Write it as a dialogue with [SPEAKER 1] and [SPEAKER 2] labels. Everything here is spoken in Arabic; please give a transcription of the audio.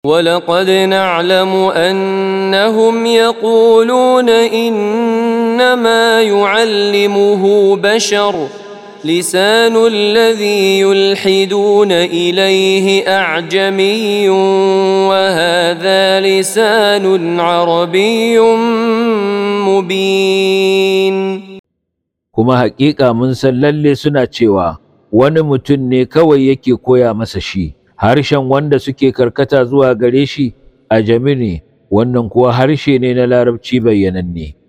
[SPEAKER 1] ولقد نعلم أنهم يقولون إنما يعلمه بشر لسان الذي يلحدون إليه أعجمي وهذا لسان عربي مبين.
[SPEAKER 2] kuma haƙiƙa mun san lalle suna cewa wani mutum ne kawai yake koya masa shi, harshen wanda suke karkata zuwa gare shi ajami ne, wannan kuwa harshe ne na larabci bayyananne.